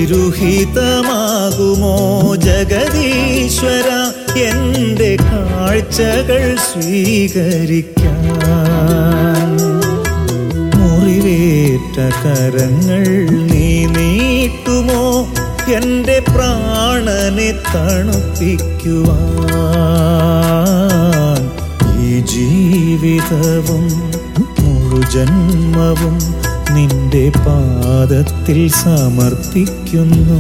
തിരുഹിതമാകുമോ ജഗദീശ്വര എൻ്റെ കാഴ്ചകൾ സ്വീകരിക്കാൻ? മുറിവേറ്റ കരങ്ങൾ നീ നീട്ടുമോ എൻ്റെ പ്രാണനെ തണുപ്പിക്കുവാൻ? ഈ ജീവിതവും മുഴുജന്മവും നിന്റെ പാദത്തിൽ സമർപ്പിക്കുന്നു.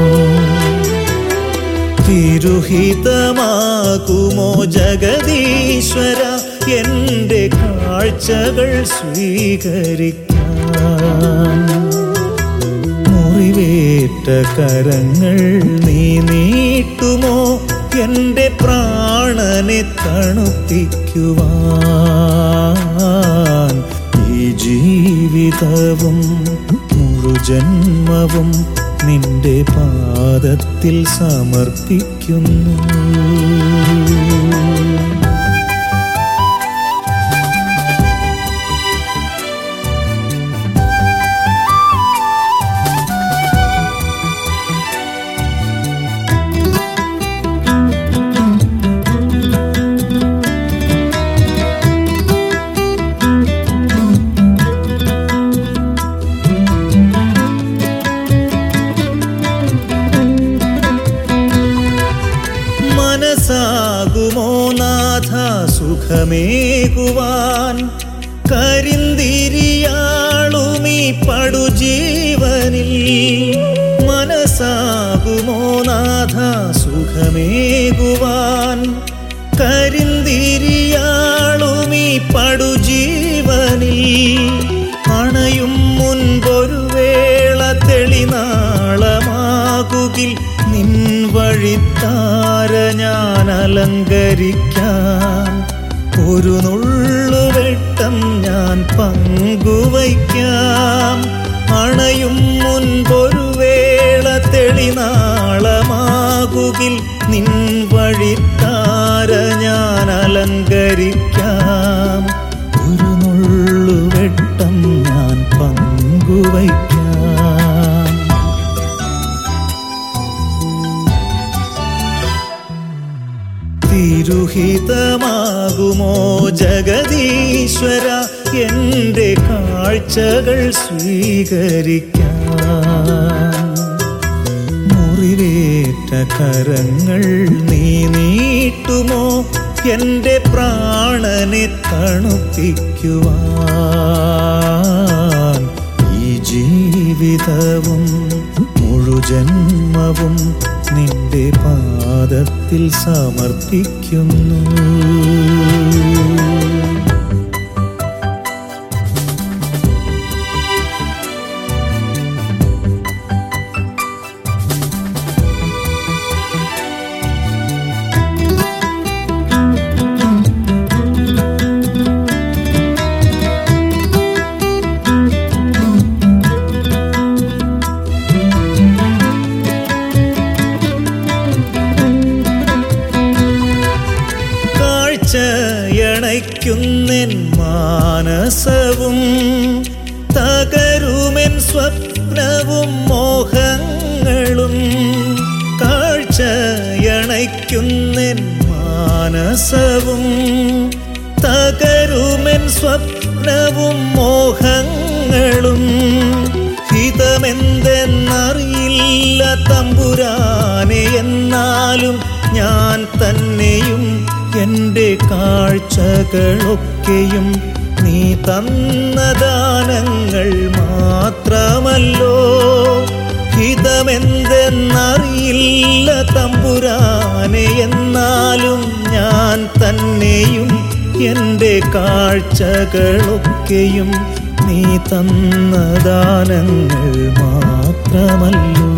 തിരുഹിതമാകുമോ ജഗദീശ്വര എൻ്റെ കാഴ്ചകൾ സ്വീകരിക്കാൻ? മുറിവേറ്റ കരങ്ങൾ നീ നീട്ടുമോ എൻ്റെ പ്രാണനെ തണുപ്പിക്കുവാൻ? ഈ ജീവിതവും മുഴുജന്മവും നിന്റെ പാദത്തിൽ സമർപ്പിക്കുന്നു. മനസ്സാകുമോ നാഥ സുഖമേകുവാൻ? കരിന്തിരിയാളുമീ പടുജീവനിൽ. മനസ്സാകുമോ നാഥ സുഖമേകുവാൻ? കരിന്തിരിയാളുമീ പടുജീവനിൽ. അണയും മുൻപൊരു വേള തെളിനാളമാകുകിൽ നിൻ വഴിത്താര ഞാൻ അലങ്കരിക്കാൻ. ഒരു നുള്ളുവെട്ടം ഞാൻ പങ്കുവയ്ക്കാം. അണയും മുൻപൊരു വേള തെളിനാളമാകുകിൽ നിൻ വഴിത്താര ഞാൻ അലങ്കരിക്കാം. ഒരു നുള്ളുവെട്ടം ഞാൻ പങ്കുവയ്ക്കാം. തിരുഹിതമാകുമോ ജഗദീശ്വര എൻ്റെ കാഴ്ചകൾ സ്വീകരിക്കാൻ? മുറിവേറ്റ കരങ്ങൾ നീ നീട്ടുമോ എൻ്റെ പ്രാണനെ തണുപ്പിക്കുവാൻ? ഈ ജീവിതവും മുഴുജന്മവും നിന്റെ പാദത്തിൽ സമർപ്പിക്കുന്നു. യണയ്ക്കുന്നെൻ മാനസവും തകരുമെൻ സ്വപ്നവും മോഹങ്ങളും. കാഴ്ചയണയ്ക്കുന്നെൻ മാനസവും തകരുമെൻ സ്വപ്നവും മോഹങ്ങളും. ഹിതമെന്തെന്നറിയില്ല തമ്പുരാനെ, എന്നാലും ഞാൻ തന്നെയും എൻ്റെ കാഴ്ചകളൊക്കെയും നീ തന്ന ദാനങ്ങൾ മാത്രമല്ലോ. ഹിതമെന്തെന്നറിയില്ല തമ്പുരാനെ, എന്നാലും ഞാൻ തന്നെയും എൻ്റെ കാഴ്ചകളൊക്കെയും നീ തന്ന ദാനങ്ങൾ മാത്രമല്ലോ.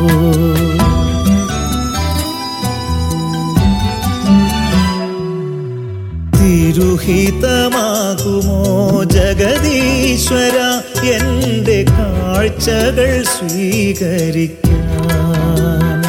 തിരുഹിതമാകുമോ ജഗദീശ്വര എൻ്റെ കാഴ്ചകൾ സ്വീകരിക്കാൻ?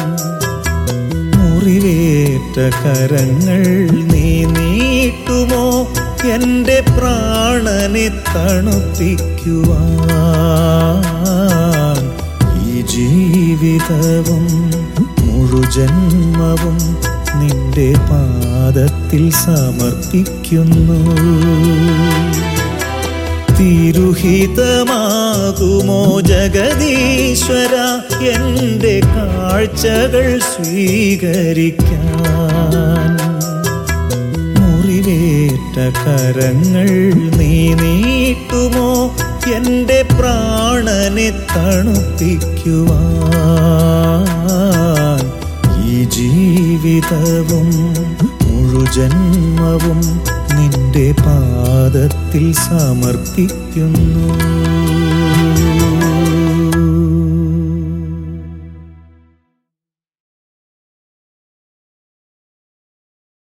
മുറിവേറ്റ കരങ്ങൾ നീ നീട്ടുമോ എൻ്റെ പ്രാണനെ തണുപ്പിക്കുവാൻ? ഈ ജീവിതവും മുഴുജന്മവും നിന്റെ പാദത്തിൽ സമർപ്പിക്കുന്നു. തിരുഹിതമാകുമോ ജഗദീശ്വര എൻ്റെ കാഴ്ചകൾ സ്വീകരിക്കാൻ. മുറിവേറ്റ കരങ്ങൾ നീ നീട്ടുമോ എൻ്റെ പ്രാണനെ തണുപ്പിക്കുവാൻ. ഈ ജീവിതവും മുഴുജന്മവും നിന്റെ പാദത്തിൽ സമർപ്പിക്കുന്നു.